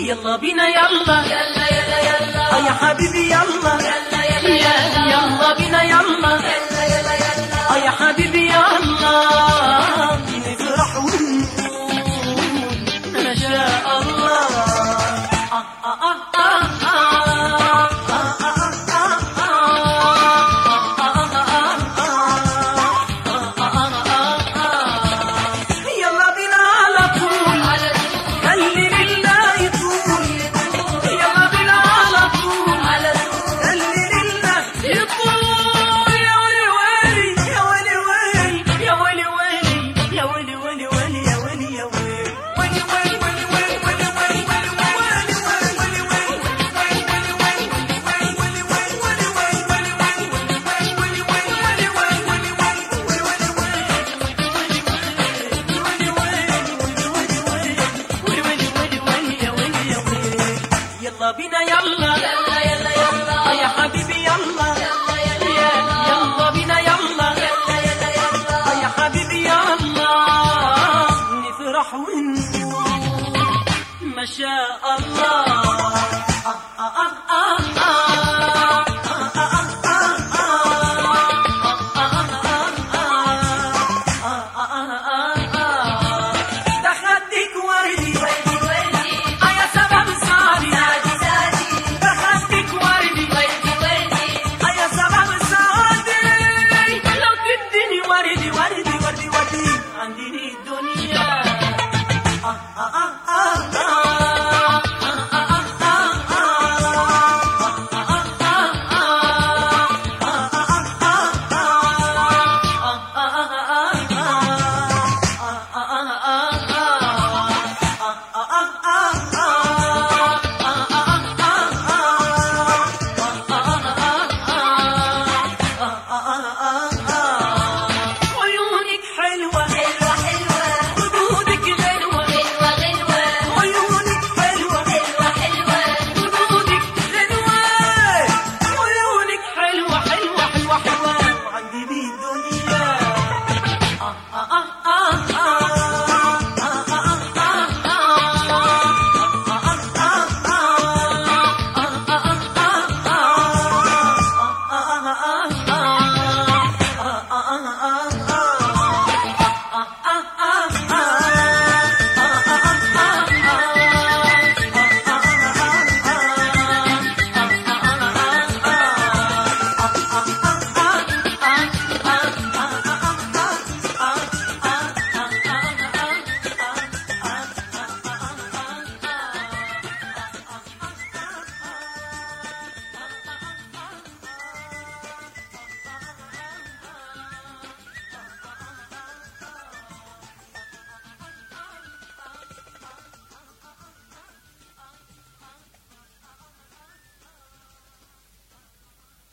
يلا بينا يلا يلا يلا يلا يا حبيبي يلا يلا يلا يلا بينا يلا يلا يلا يلا يا حبيبي يلا نفرح ونقول ما شاء الله. يلا بينا على طول على خلي لله يطول. يلا بينا على طول على خلي لله يطول. يا ويلي ويلي يا ويلي ويلي يا ويلي ويلي يا ويلي ويلي ويلي يا ويلي يا ويلي ويلي ويلي ويلي ويلي ويلي ويلي يلا بينا يلا يلا يلا يلا يا حبيبي يلا يلا يلا يلا بينا يلا يلا يلا يلا يا حبيبي يلا نفرح ونقول ما شاء الله.